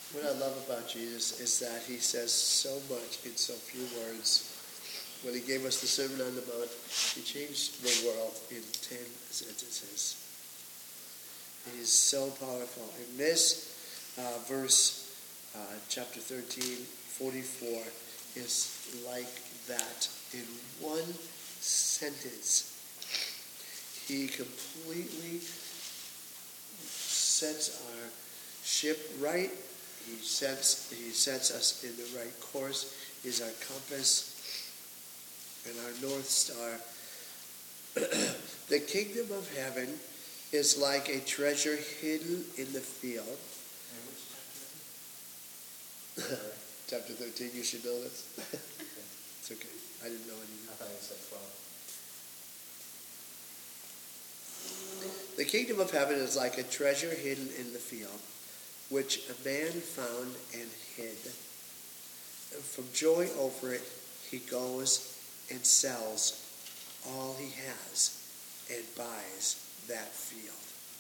What I love about Jesus is that he says so much in so few words. When he gave us the Sermon on the Mount, he changed the world in 10 sentences. It is so powerful. In this verse, chapter 13, 44, is like that. In one sentence, he completely sets our ship right. He sets us in the right course. He's our compass and our North Star. The kingdom of heaven is like a treasure hidden in the field. Chapter 13, you should know this. It's okay. I didn't know anything. I thought you said 12. The kingdom of heaven is like a treasure hidden in the field, which a man found and hid. And from joy over it, he goes and sells all he has and buys that field.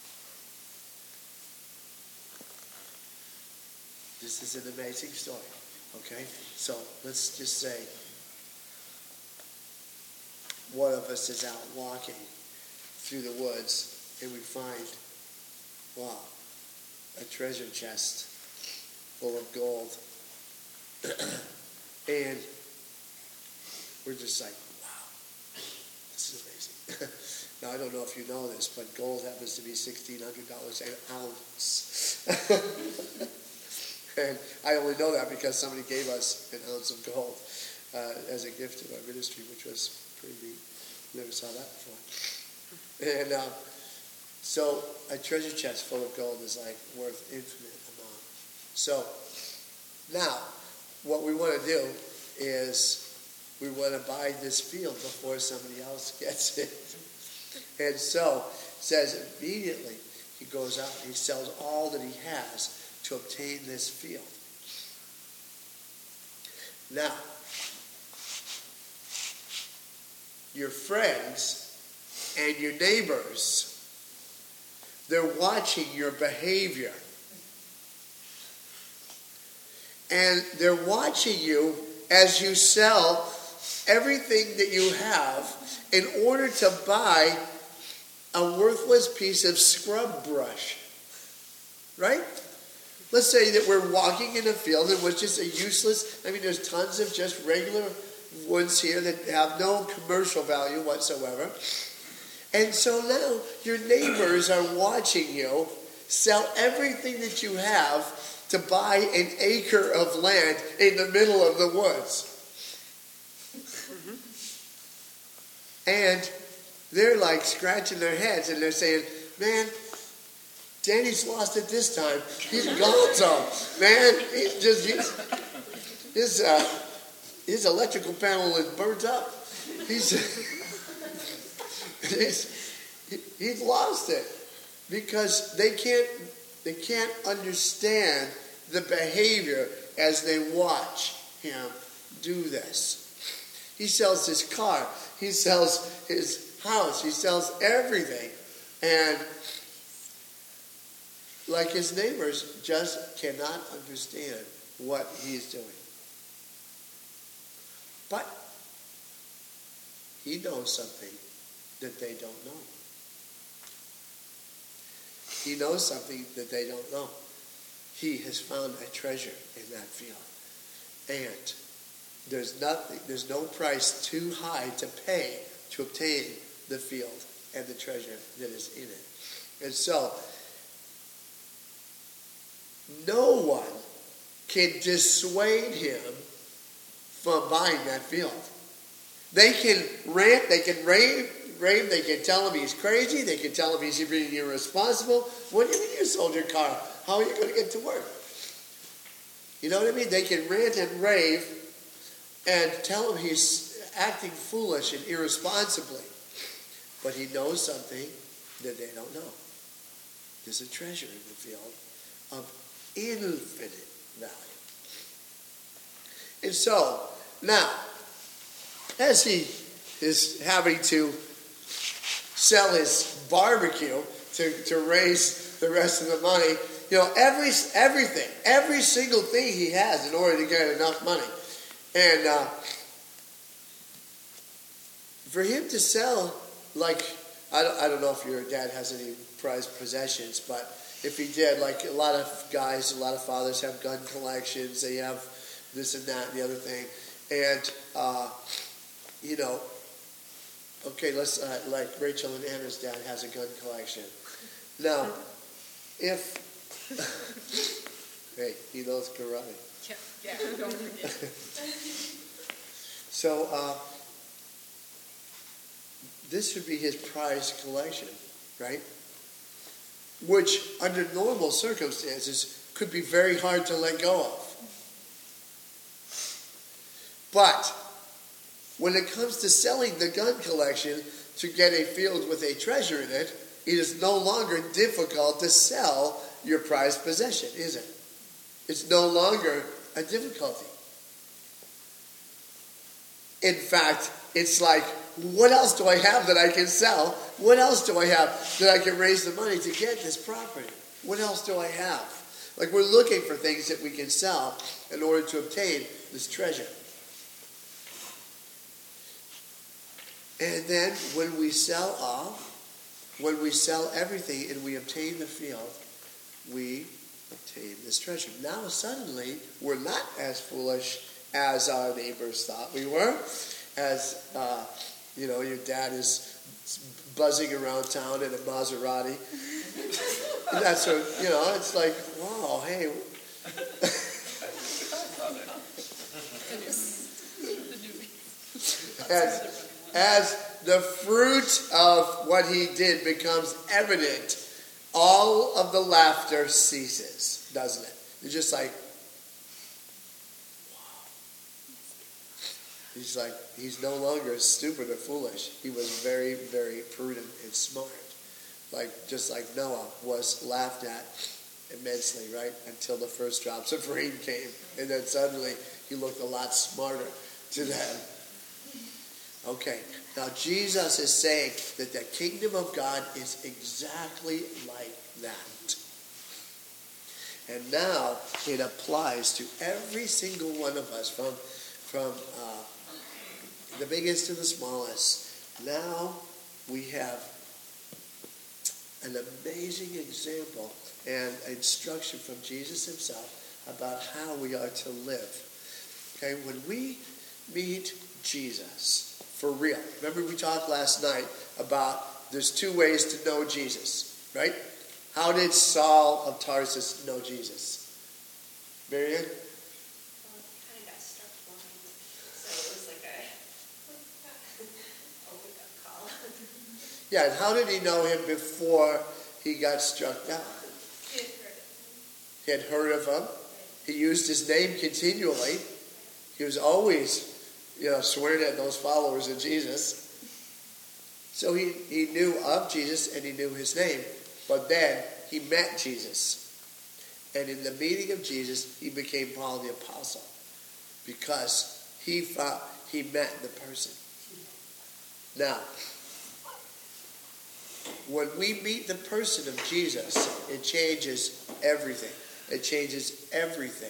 This is an amazing story. Okay? So let's just say one of us is out walking through the woods and we find, wow, a treasure chest full of gold. And we're just like, wow, this is amazing. Now, I don't know if you know this, but gold happens to be $1,600 an ounce. And I only know that because somebody gave us an ounce of gold as a gift to our ministry, which was pretty neat. Never saw that before. And so a treasure chest full of gold is like worth infinite amount. So now what we want to do is we want to buy this field before somebody else gets it. And so it says immediately he goes out and he sells all that he has to obtain this field. Now, your friends and your neighbors, they're watching your behavior. And they're watching you as you sell everything that you have in order to buy a worthless piece of scrub brush. Right? Let's say that we're walking in a field and it was just a useless, there's tons of just regular woods here that have no commercial value whatsoever. And so now your neighbors are watching you sell everything that you have to buy an acre of land in the middle of the woods. And they're like scratching their heads and they're saying, man, Danny's lost it this time. He's gone so. Man, his electrical panel is burnt up. He's lost it. Because they can't understand the behavior as they watch him do this. He sells his car. He sells his house. He sells everything. And like his neighbors just cannot understand what he's doing. But he knows something that they don't know. He knows something that they don't know. He has found a treasure in that field. And there's no price too high to pay to obtain the field and the treasure that is in it. And so, no one can dissuade him from buying that field. They can rant, they can rave, they can tell him he's crazy, they can tell him he's being irresponsible. What do you mean you sold your car? How are you going to get to work? You know what I mean? They can rant and rave and tell him he's acting foolish and irresponsibly. But he knows something that they don't know. There's a treasure in the field of infinite value. And so, now, as he is having to sell his barbecue to raise the rest of the money, every single thing he has in order to get enough money. And for him to sell, like, I don't know if your dad has any prized possessions, but if he did, like a lot of guys, a lot of fathers have gun collections. They have this and that and the other thing. And, okay, let's, like Rachel and Anna's dad has a gun collection. Now, if, hey, he knows karate. Yeah, don't forget. So, this would be his prized collection, right? Which, under normal circumstances, could be very hard to let go of. But, when it comes to selling the gun collection to get a field with a treasure in it, it is no longer difficult to sell your prized possession, is it? It's no longer a difficulty. In fact, it's like, what else do I have that I can sell? What else do I have that I can raise the money to get this property? What else do I have? Like, we're looking for things that we can sell in order to obtain this treasure. And then when we sell all, when we sell everything and we obtain the field, we obtain this treasure. Now suddenly, we're not as foolish as our neighbors thought we were. As, your dad is buzzing around town in a Maserati. And that's what, it's like, wow, hey. As the fruit of what he did becomes evident, all of the laughter ceases, doesn't it? It's just like, wow. He's no longer stupid or foolish. He was very, very prudent and smart. Just like Noah was laughed at immensely, right? Until the first drops of rain came. And then suddenly he looked a lot smarter to them. Okay, now Jesus is saying that the kingdom of God is exactly like that. And now it applies to every single one of us, from the biggest to the smallest. Now we have an amazing example and instruction from Jesus himself about how we are to live. Okay, when we meet Jesus, for real. Remember we talked last night about there's two ways to know Jesus, right? How did Saul of Tarsus know Jesus? Marianne? Well, he kind of got struck blind, so it was like a wake-up call. Yeah, and how did he know him before he got struck down? He had heard of him. He had heard of him. He used his name continually. He was always swearing at those followers of Jesus. So he knew of Jesus and he knew his name. But then he met Jesus. And in the meeting of Jesus, he became Paul the Apostle. Because he met the person. Now, when we meet the person of Jesus, it changes everything. It changes everything.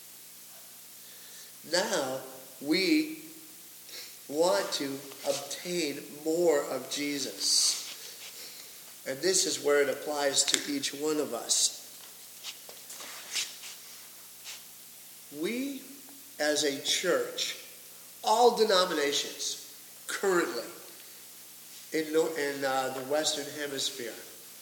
Now, we want to obtain more of Jesus. And this is where it applies to each one of us. We, as a church, all denominations, currently, in the Western Hemisphere,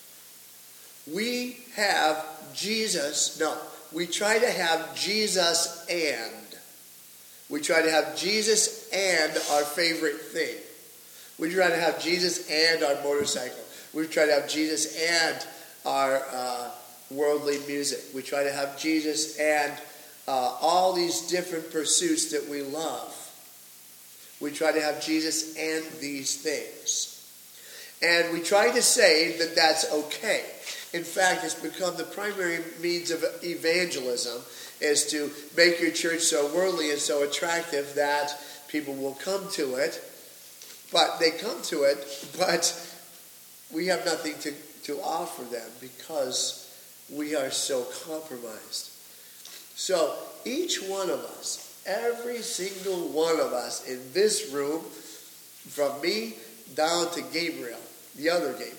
we have Jesus, we try to have Jesus and. We try to have Jesus and our favorite thing. We try to have Jesus and our motorcycle. We try to have Jesus and our worldly music. We try to have Jesus and all these different pursuits that we love. We try to have Jesus and these things. And we try to say that that's okay. In fact, it's become the primary means of evangelism, is to make your church so worldly and so attractive that people will come to it. But they come to it, but we have nothing to offer them because we are so compromised. So each one of us, every single one of us in this room, from me down to Gabriel, the other Gabriel,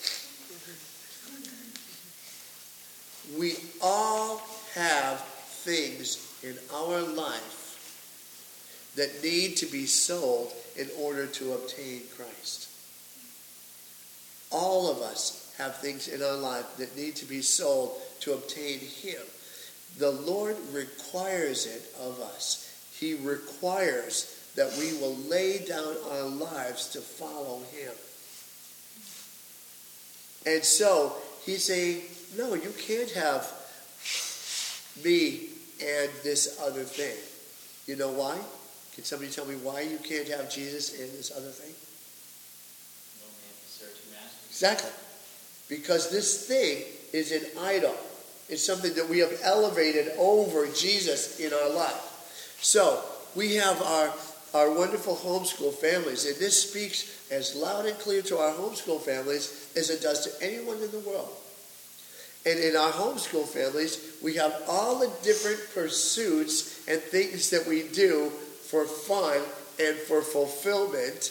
we all have things in our life that need to be sold in order to obtain Christ. All of us have things in our life that need to be sold to obtain Him. The Lord requires it of us. He requires that we will lay down our lives to follow Him. And so He's saying, no, you can't have me and this other thing. You know why? Can somebody tell me why you can't have Jesus and this other thing? No man can serve two masters. Exactly. Because this thing is an idol. It's something that we have elevated over Jesus in our life. So, we have our wonderful homeschool families, and this speaks as loud and clear to our homeschool families as it does to anyone in the world. And in our homeschool families, we have all the different pursuits and things that we do for fun and for fulfillment.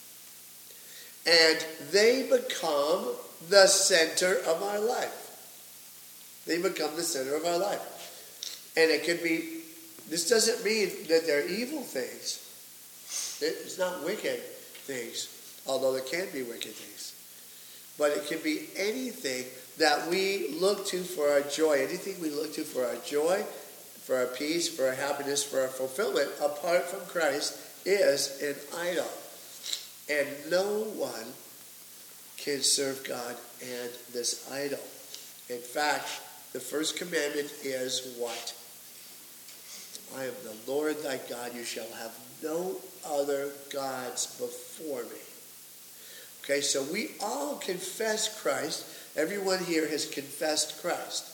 And they become the center of our life. They become the center of our life. And it can be, this doesn't mean that they're evil things. It's not wicked things, although there can be wicked things. But it can be anything that we look to for our joy. Anything we look to for our joy, for our peace, for our happiness, for our fulfillment, apart from Christ, is an idol. And no one can serve God and this idol. In fact, the first commandment is what? I am the Lord thy God. You shall have no other gods before me. Okay, so we all confess Christ. Everyone here has confessed Christ.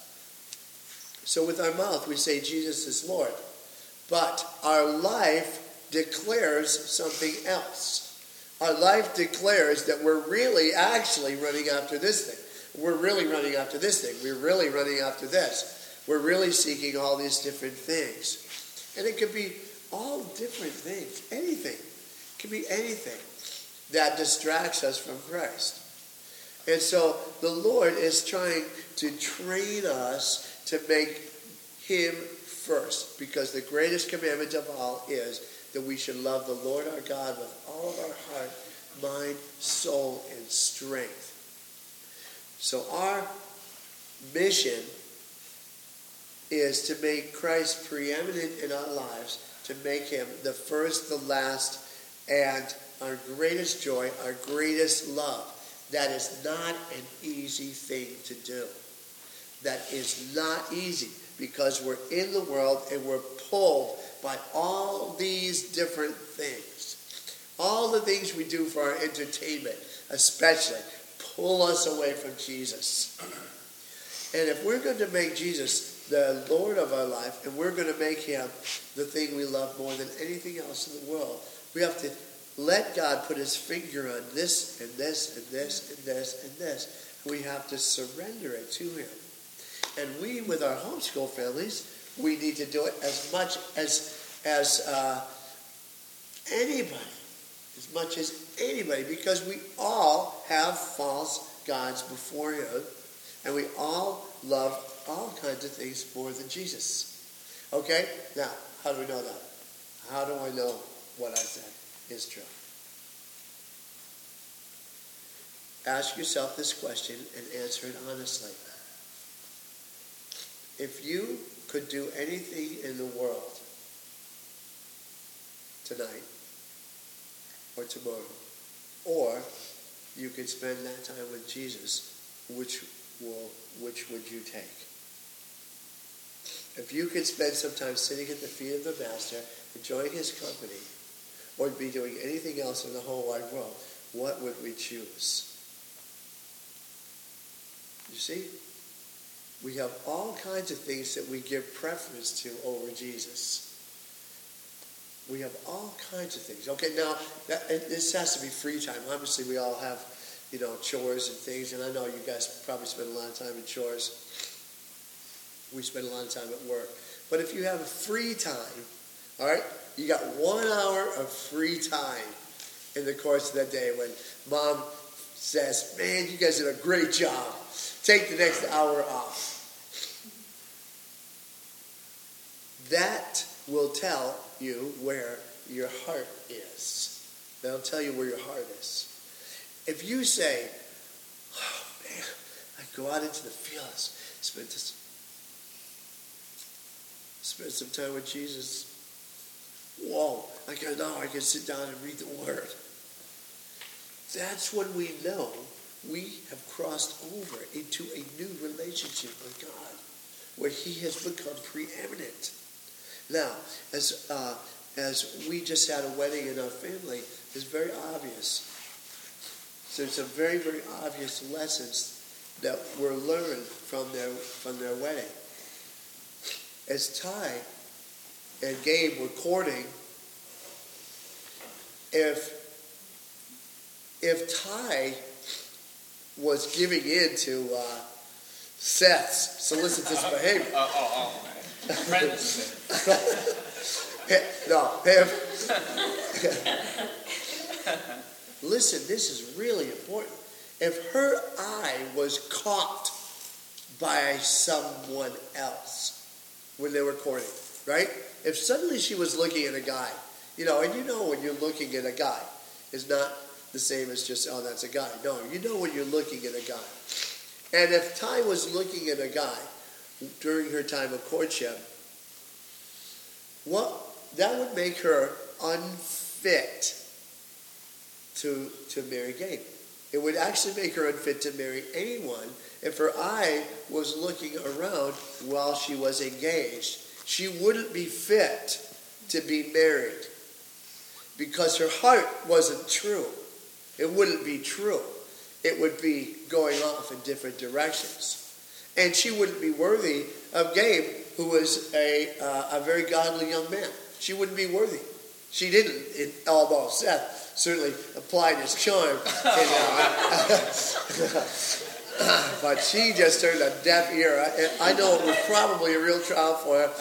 So with our mouth we say Jesus is Lord. But our life declares something else. Our life declares that we're really actually running after this thing. We're really running after this thing. We're really running after this. We're really seeking all these different things. And it could be all different things. Anything. It could be anything that distracts us from Christ. And so the Lord is trying to train us to make Him first. Because the greatest commandment of all is that we should love the Lord our God with all of our heart, mind, soul, and strength. So our mission is to make Christ preeminent in our lives, to make Him the first, the last, and our greatest joy, our greatest love. That is not an easy thing to do. That is not easy because we're in the world and we're pulled by all these different things. All the things we do for our entertainment, especially, pull us away from Jesus. And if we're going to make Jesus the Lord of our life, and we're going to make Him the thing we love more than anything else in the world, we have to let God put His finger on this and this and this and this and this. We have to surrender it to Him. And we, with our homeschool families, we need to do it as much as anybody. As much as anybody. Because we all have false gods before Him. And we all love all kinds of things more than Jesus. Okay? Now, how do we know that? How do I know what I said is true? Ask yourself this question and answer it honestly. If you could do anything in the world tonight or tomorrow, or you could spend that time with Jesus, which would you take? If you could spend some time sitting at the feet of the Master, enjoying His company, or be doing anything else in the whole wide world, what would we choose? You see? We have all kinds of things that we give preference to over Jesus. We have all kinds of things. Okay, now, this has to be free time. Obviously, we all have, chores and things, and I know you guys probably spend a lot of time in chores. We spend a lot of time at work. But if you have free time, all right, you got 1 hour of free time in the course of that day when mom says, man, you guys did a great job. Take the next hour off. That will tell you where your heart is. That'll tell you where your heart is. If you say, oh man, I go out into the fields, spend some time with Jesus. Whoa, I can sit down and read the Word. That's when we know we have crossed over into a new relationship with God, where He has become preeminent. Now, as we just had a wedding in our family, it's very obvious. So some very, very obvious lessons that were learned from their wedding. As Ty and Gabe were courting, if Ty was giving in to Seth's solicitous behavior. Listen, this is really important. If her eye was caught by someone else when they were courting, right? If suddenly she was looking at a guy, and when you're looking at a guy, it's not the same as just, oh, that's a guy. No, when you're looking at a guy. And if Ty was looking at a guy during her time of courtship, that would make her unfit to marry Gabe. It would actually make her unfit to marry anyone if her eye was looking around while she was engaged. She wouldn't be fit to be married because her heart wasn't true. It wouldn't be true. It would be going off in different directions. And she wouldn't be worthy of Gabe, who was a very godly young man. She wouldn't be worthy. She didn't, although Seth certainly applied his charm. But she just turned a deaf ear. I know it was probably a real trial for her.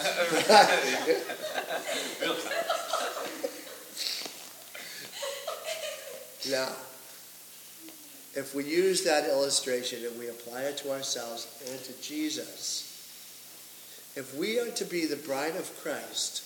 Now, if we use that illustration and we apply it to ourselves and to Jesus, if we are to be the bride of Christ,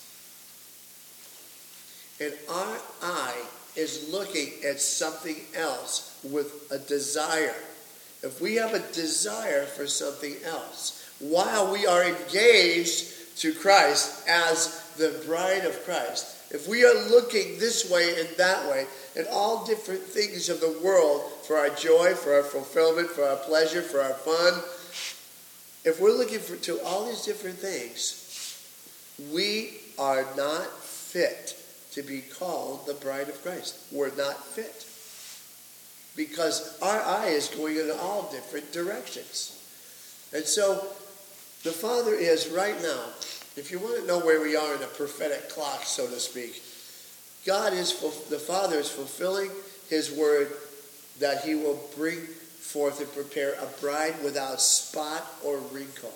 and our eye is looking at something else with a desire, if we have a desire for something else, while we are engaged to Christ as the bride of Christ, if we are looking this way and that way at all different things of the world for our joy, for our fulfillment, for our pleasure, for our fun, if we're looking to all these different things, we are not fit to be called the bride of Christ. We're not fit. Because our eye is going in all different directions. And so the Father is right now, if you want to know where we are in the prophetic clock, so to speak, the Father is fulfilling His word that He will bring forth and prepare a bride without spot or wrinkle.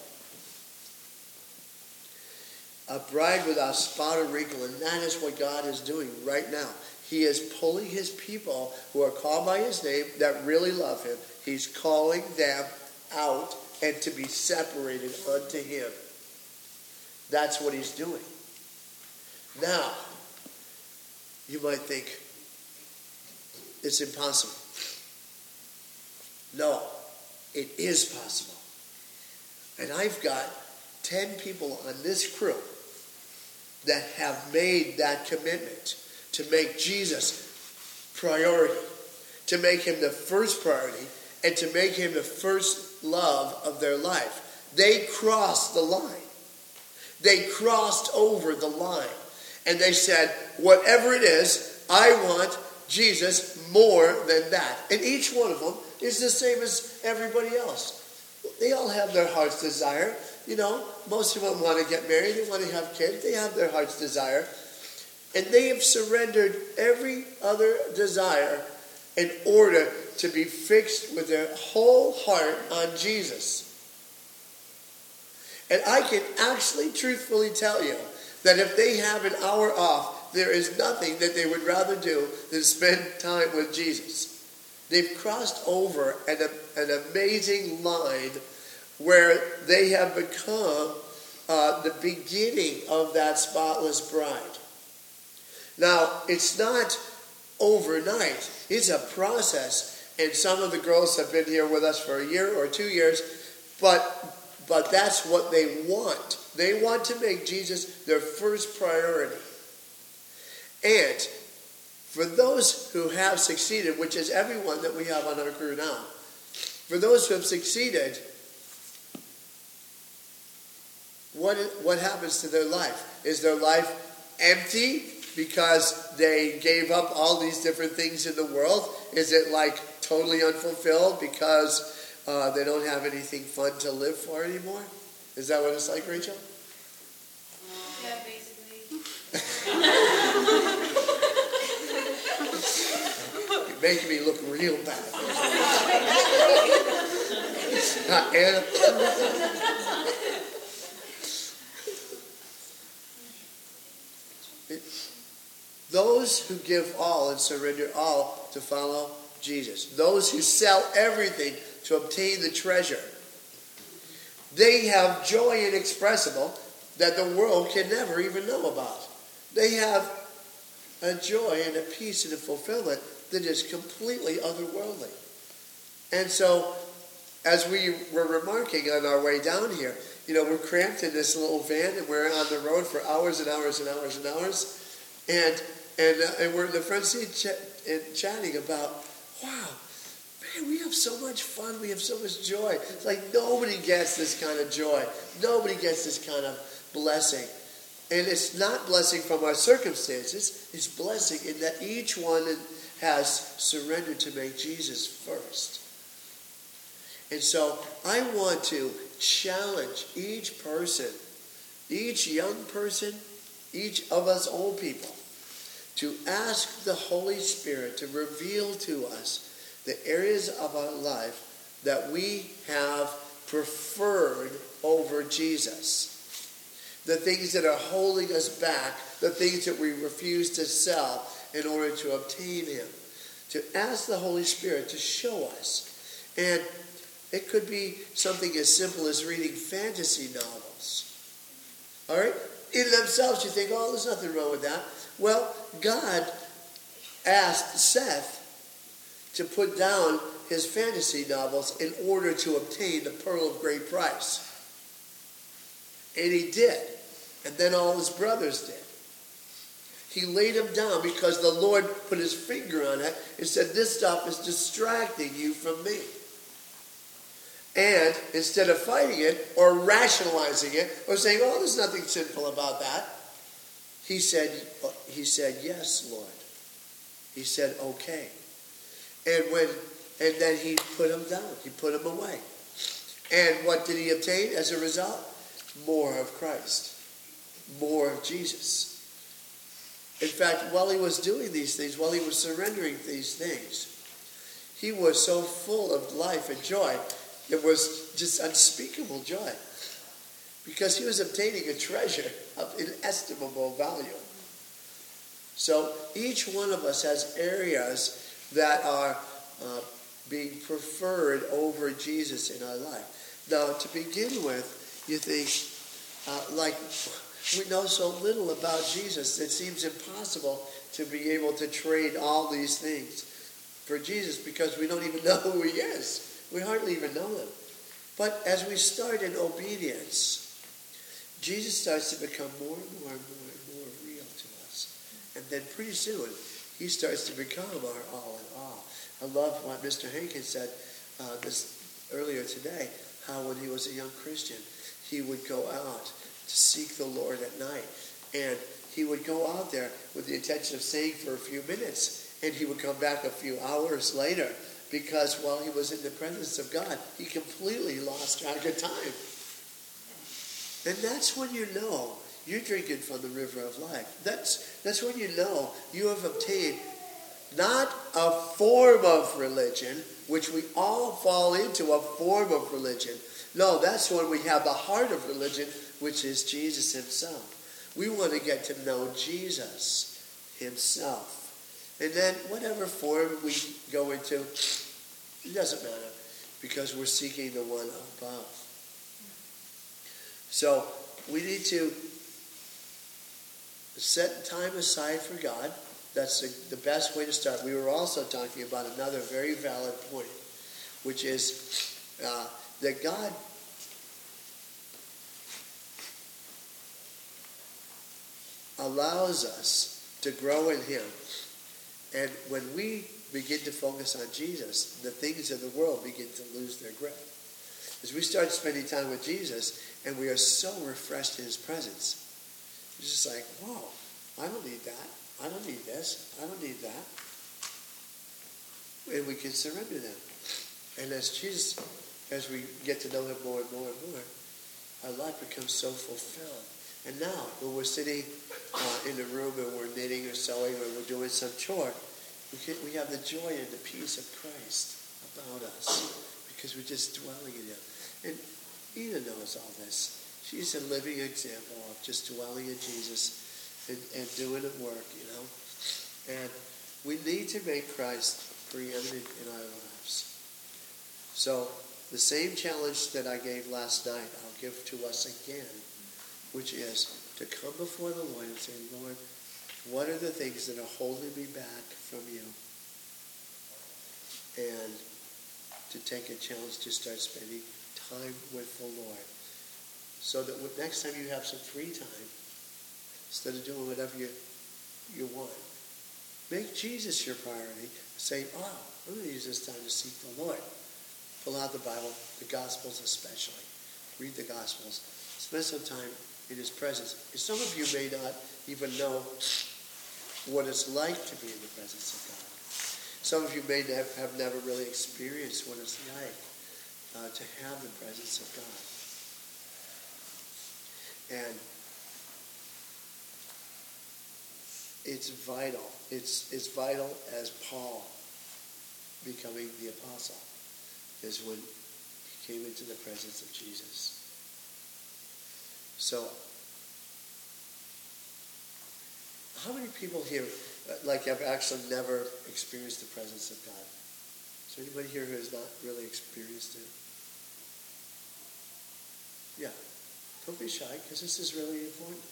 A bride without spot or wrinkle, and that is what God is doing right now. He is pulling His people who are called by His name, that really love Him. He's calling them out and to be separated unto Him. That's what He's doing. Now, you might think, it's impossible. No, it is possible. And I've got 10 people on this crew that have made that commitment to make Jesus priority, to make Him the first priority, and to make Him the first love of their life. They crossed the line. They crossed over the line. And they said, whatever it is, I want Jesus more than that. And each one of them is the same as everybody else. They all have their heart's desire. Most of them want to get married. They want to have kids. They have their heart's desire. And they have surrendered every other desire in order to be fixed with their whole heart on Jesus. And I can actually truthfully tell you that if they have an hour off, there is nothing that they would rather do than spend time with Jesus. They've crossed over an amazing line where they have become the beginning of that spotless bride. Now, it's not overnight. It's a process. And some of the girls have been here with us for a year or 2 years, but that's what they want. They want to make Jesus their first priority. And for those who have succeeded, which is everyone that we have on our crew now, for those who have succeeded, what happens to their life? Is their life empty because they gave up all these different things in the world? Is it like totally unfulfilled because they don't have anything fun to live for anymore? Is that what it's like, Rachel? Yeah, basically. You're making me look real bad. Anna? Those who give all and surrender all to follow Jesus. Those who sell everything to obtain the treasure. They have joy inexpressible that the world can never even know about. They have a joy and a peace and a fulfillment that is completely otherworldly. And so, as we were remarking on our way down here, we're cramped in this little van and we're on the road for hours and hours and hours and hours. And we're in the front seat chatting about, wow, man, we have so much fun. We have so much joy. It's like nobody gets this kind of joy. Nobody gets this kind of blessing. And it's not blessing from our circumstances. It's blessing in that each one has surrendered to make Jesus first. And so I want to challenge each person, each young person, each of us old people, to ask the Holy Spirit to reveal to us the areas of our life that we have preferred over Jesus. The things that are holding us back, the things that we refuse to sell in order to obtain Him. To ask the Holy Spirit to show us. And it could be something as simple as reading fantasy novels. All right? In themselves, you think, oh, there's nothing wrong with that. Well, God asked Seth to put down his fantasy novels in order to obtain the pearl of great price. And he did. And then all his brothers did. He laid them down because the Lord put his finger on it and said, this stuff is distracting you from me. And instead of fighting it or rationalizing it or saying, oh, there's nothing sinful about that, he said, yes, Lord. He said, okay. And then he put them down. He put them away. And what did he obtain as a result? More of Christ. More of Jesus. In fact, while he was doing these things, while he was surrendering these things, he was so full of life and joy. It was just unspeakable joy. Because he was obtaining a treasure of inestimable value. So each one of us has areas that are being preferred over Jesus in our life. Now, to begin with, you think, we know so little about Jesus, it seems impossible to be able to trade all these things for Jesus because we don't even know who he is. We hardly even know him. But as we start in obedience, Jesus starts to become more and more and more and more real to us. And then pretty soon, he starts to become our all in all. I love what Mr. Hankins said this earlier today, how when he was a young Christian, he would go out to seek the Lord at night. And he would go out there with the intention of staying for a few minutes. And he would come back a few hours later because while he was in the presence of God, he completely lost track of time. And that's when you know you're drinking from the river of life. That's when you know you have obtained not a form of religion which we all fall into a form of religion. No, that's when we have the heart of religion, which is Jesus himself. We want to get to know Jesus himself. And then whatever form we go into, it doesn't matter, because we're seeking the one above. So we need to set time aside for God. That's the best way to start. We were also talking about another very valid point, which is that God allows us to grow in him. And when we begin to focus on Jesus, the things of the world begin to lose their grip. As we start spending time with Jesus, and we are so refreshed in his presence, it's just like, whoa, I don't need that. I don't need this. I don't need that. And we can surrender them. And as we get to know him more and more and more, our life becomes so fulfilled. And now, when we're sitting in the room and we're knitting or sewing or we're doing some chore, we have the joy and the peace of Christ about us because we're just dwelling in him. And Ina knows all this. She's a living example of just dwelling in Jesus and doing the work, And we need to make Christ preeminent in our lives. So the same challenge that I gave last night, I'll give to us again, which is to come before the Lord and say, Lord, what are the things that are holding me back from you? And to take a challenge to start spending time with the Lord. So that next time you have some free time, instead of doing whatever you want, make Jesus your priority. Say, I'm going to use this time to seek the Lord. Pull out the Bible, the Gospels especially. Read the Gospels. Spend some time in his presence. Some of you may not even know what it's like to be in the presence of God. Some of you may have never really experienced what it's like to have the presence of God. And it's vital. It's vital as Paul becoming the apostle is when he came into the presence of Jesus. So, how many people here, have actually never experienced the presence of God? Is there anybody here who has not really experienced it? Yeah. Don't be shy, because this is really important.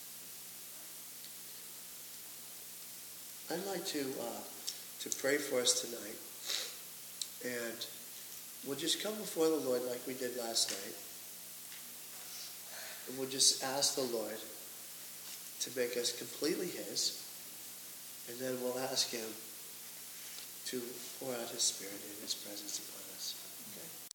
I'd like to pray for us tonight. And we'll just come before the Lord like we did last night. And we'll just ask the Lord to make us completely his. And then we'll ask him to pour out his Spirit in his presence upon us.